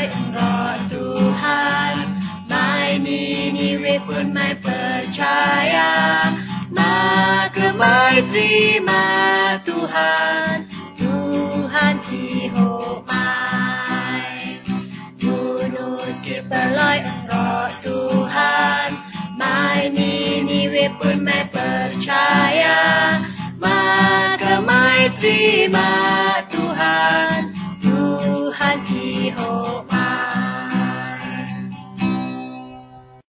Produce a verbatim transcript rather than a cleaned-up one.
berloy engkau Tuhan. Mai Niniwe pun mai percaya, maka mai terima Tuhan, Tuhan ihok mai. Yunus ke berloy engkau Tuhan, mai Niniwe pun mai percaya, maka mai terima